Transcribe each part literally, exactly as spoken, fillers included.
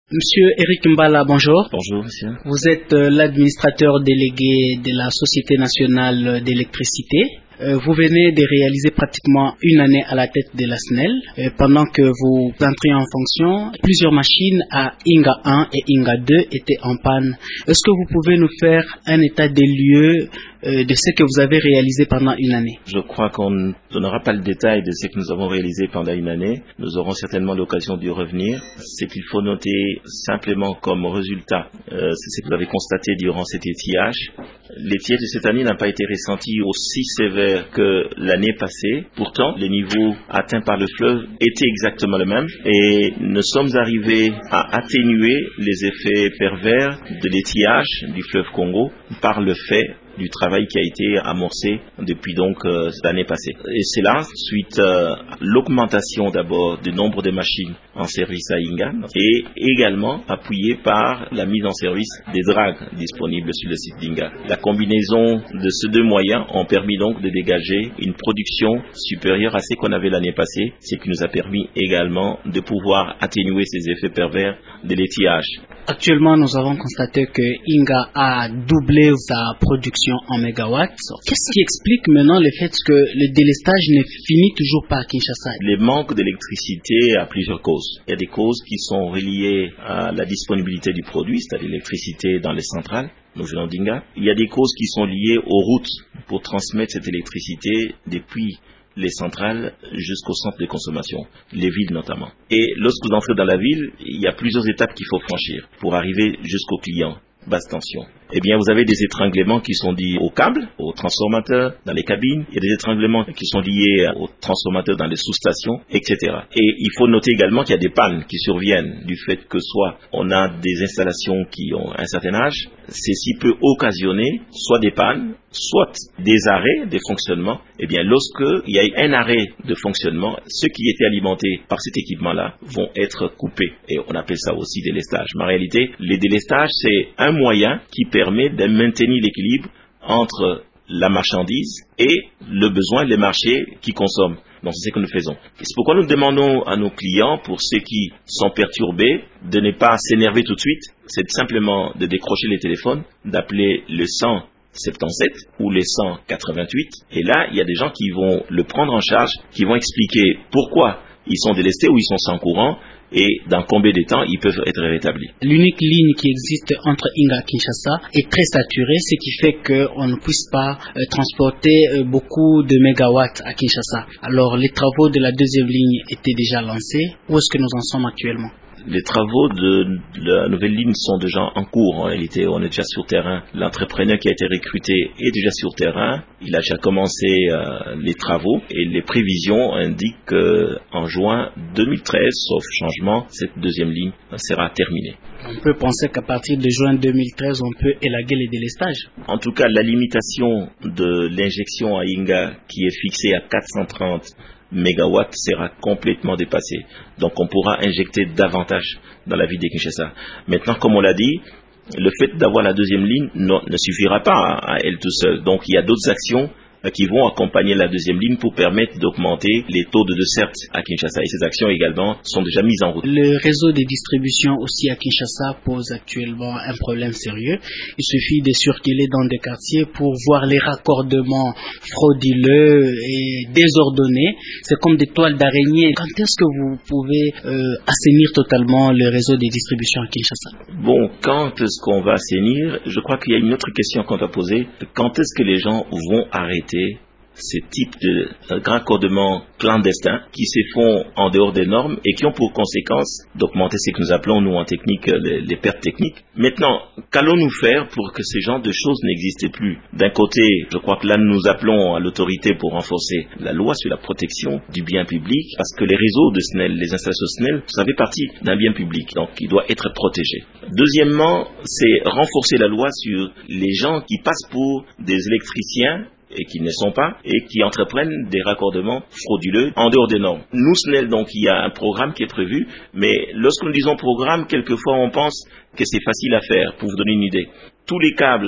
Monsieur Eric Mbala, bonjour. Bonjour, monsieur. Vous êtes euh, l'administrateur délégué de la Société nationale d'électricité. Euh, vous venez de réaliser pratiquement une année à la tête de la S N E L. Euh, pendant que vous entriez en fonction, plusieurs machines à Inga un et Inga deux étaient en panne. Est-ce que vous pouvez nous faire un état des lieux euh, de ce que vous avez réalisé pendant une année? Je crois qu'on ne donnera pas le détail de ce que nous avons réalisé pendant une année. Nous aurons certainement l'occasion d'y revenir. Ce qu'il faut noter simplement comme résultat, euh, c'est ce que vous avez constaté durant cet étiage. L'étiage de cette année n'a pas été ressenti aussi sévère que l'année passée. Pourtant, les niveaux atteints par le fleuve étaient exactement les mêmes et nous sommes arrivés à atténuer les effets pervers de l'étiage du fleuve Congo par le fait du travail qui a été amorcé depuis donc euh, l'année passée. Et c'est là, suite euh, à l'augmentation d'abord du nombre de machines en service à Inga et également appuyé par la mise en service des dragues disponibles sur le site d'Inga. La combinaison de ces deux moyens ont permis donc de dégager une production supérieure à ce qu'on avait l'année passée, ce qui nous a permis également de pouvoir atténuer ces effets pervers de l'étiage. Actuellement, nous avons constaté que Inga a doublé sa production en mégawatts. Qu'est-ce qui explique maintenant le fait que le délestage ne finit toujours pas à Kinshasa? Les manques d'électricité a plusieurs causes. Il y a des causes qui sont reliées à la disponibilité du produit, c'est-à-dire l'électricité dans les centrales, nous venons d'Inga. Il y a des causes qui sont liées aux routes pour transmettre cette électricité depuis les centrales jusqu'au centre de consommation, les villes notamment. Et lorsque vous entrez dans la ville, il y a plusieurs étapes qu'il faut franchir pour arriver jusqu'au client, basse tension. Eh bien, vous avez des étranglements qui sont liés aux câbles, aux transformateurs, dans les cabines. Il y a des étranglements qui sont liés aux transformateurs dans les sous-stations, et cetera. Et il faut noter également qu'il y a des pannes qui surviennent du fait que soit on a des installations qui ont un certain âge. Ceci peut occasionner soit des pannes, soit des arrêts de fonctionnement. Eh bien, lorsque il y a un arrêt de fonctionnement, ceux qui étaient alimentés par cet équipement-là vont être coupés. Et on appelle ça aussi délestage. Mais en réalité, les délestages, c'est un moyen qui permet permet de maintenir l'équilibre entre la marchandise et le besoin des marchés qui consomment. Donc c'est ce que nous faisons. C'est pourquoi nous demandons à nos clients, pour ceux qui sont perturbés, de ne pas s'énerver tout de suite. C'est simplement de décrocher les téléphones, d'appeler le cent soixante-dix-sept ou les cent quatre-vingt-huit. Et là, il y a des gens qui vont le prendre en charge, qui vont expliquer pourquoi ils sont délestés ou ils sont sans courant, et dans combien de temps ils peuvent être rétablis. L'unique ligne qui existe entre Inga et Kinshasa est très saturée, ce qui fait qu'on ne puisse pas euh, transporter euh, beaucoup de mégawatts à Kinshasa. Alors les travaux de la deuxième ligne étaient déjà lancés. Où est-ce que nous en sommes actuellement? Les travaux de la nouvelle ligne sont déjà en cours. En réalité, on est déjà sur terrain. L'entrepreneur qui a été recruté est déjà sur terrain. Il a déjà commencé euh, les travaux et les prévisions indiquent qu'en juin deux mille treize, sauf changement, cette deuxième ligne sera terminée. On peut penser qu'à partir de juin deux mille treize, on peut élaguer les délestages. En tout cas, la limitation de l'injection à Inga qui est fixée à quatre cent trente mégawatts sera complètement dépassée. Donc on pourra injecter davantage dans la ville de Kinshasa. Maintenant, comme on l'a dit, le fait d'avoir la deuxième ligne non, ne suffira pas à, à elle tout seule. Donc il y a d'autres actions qui vont accompagner la deuxième ligne pour permettre d'augmenter les taux de desserte à Kinshasa. Et ces actions également sont déjà mises en route. Le réseau de distribution aussi à Kinshasa pose actuellement un problème sérieux. Il suffit de circuler dans des quartiers pour voir les raccordements frauduleux et désordonnés. C'est comme des toiles d'araignée. Quand est-ce que vous pouvez euh, assainir totalement le réseau de distribution à Kinshasa? Bon, quand est-ce qu'on va assainir? Je crois qu'il y a une autre question qu'on doit poser. Quand est-ce que les gens vont arrêter ce type de raccordements clandestins qui se font en dehors des normes et qui ont pour conséquence d'augmenter ce que nous appelons, nous en technique, les, les pertes techniques. Maintenant, qu'allons-nous faire pour que ce genre de choses n'existent plus? D'un côté, je crois que là, nous appelons à l'autorité pour renforcer la loi sur la protection du bien public, parce que les réseaux de S N E L, les installations S N E L, ça fait partie d'un bien public, donc il doit être protégé. Deuxièmement, c'est renforcer la loi sur les gens qui passent pour des électriciens et qui ne le sont pas, et qui entreprennent des raccordements frauduleux en dehors des normes. Nous, S N E L, donc, il y a un programme qui est prévu, mais lorsque nous disons programme, quelquefois on pense que c'est facile à faire. Pour vous donner une idée, tous les câbles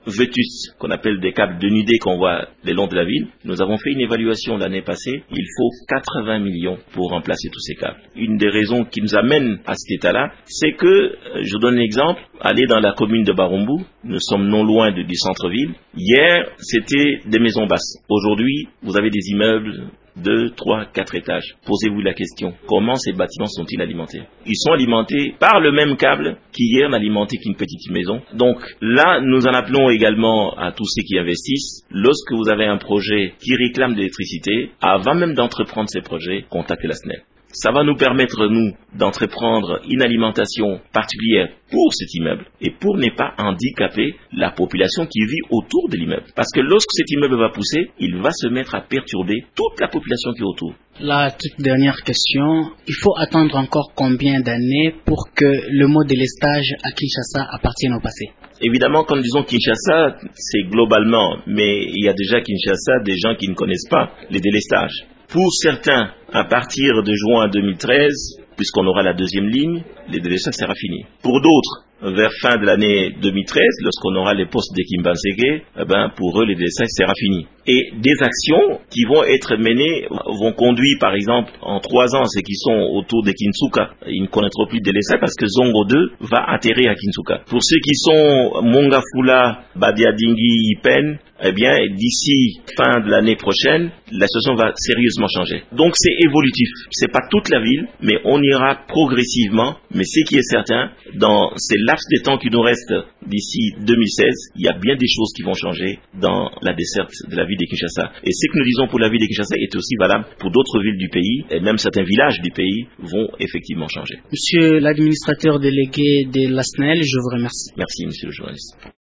vétustes, qu'on appelle des câbles dénudés qu'on voit le long de la ville. Nous avons fait une évaluation l'année passée. Il faut quatre-vingts millions pour remplacer tous ces câbles. Une des raisons qui nous amène à cet état-là, c'est que, je donne un exemple, aller dans la commune de Barumbu, nous sommes non loin de, du centre-ville. Hier, c'était des maisons basses. Aujourd'hui, vous avez des immeubles deux, trois, quatre étages. Posez-vous la question, comment ces bâtiments sont-ils alimentés? Ils sont alimentés par le même câble qui hier n'alimentait qu'une petite maison. Donc là, nous en appelons également à tous ceux qui investissent. Lorsque vous avez un projet qui réclame de l'électricité, avant même d'entreprendre ces projets, contactez la S N E L. Ça va nous permettre, nous, d'entreprendre une alimentation particulière pour cet immeuble et pour ne pas handicaper la population qui vit autour de l'immeuble. Parce que lorsque cet immeuble va pousser, il va se mettre à perturber toute la population qui est autour. La toute dernière question, il faut attendre encore combien d'années pour que le mot délestage à Kinshasa appartienne au passé? Évidemment, quand nous disons Kinshasa, c'est globalement, mais il y a déjà Kinshasa des gens qui ne connaissent pas les délestages. Pour certains, à partir de juin deux mille treize, puisqu'on aura la deuxième ligne, les délestages sera fini. Pour d'autres, vers fin de l'année deux mille treize, lorsqu'on aura les postes de Kimbanségué, eh ben, pour eux, les délestages sera fini. Et des actions qui vont être menées vont conduire, par exemple, en trois ans, ceux qui sont autour de Kinsuka. Ils ne connaîtront plus de délestage parce que Zongo deux va atterrir à Kinsuka. Pour ceux qui sont Mongafula, Badiadingi, Ipen, eh bien, d'ici fin de l'année prochaine, la situation va sérieusement changer. Donc, c'est évolutif. C'est pas toute la ville, mais on ira progressivement. Mais ce qui est certain, dans ces laps de temps qui nous restent d'ici deux mille seize, il y a bien des choses qui vont changer dans la desserte de la ville de Kinshasa. Et ce que nous disons pour la ville de Kinshasa est aussi valable pour d'autres villes du pays, et même certains villages du pays vont effectivement changer. Monsieur l'administrateur délégué de l'A S N E L, je vous remercie. Merci, monsieur le journaliste.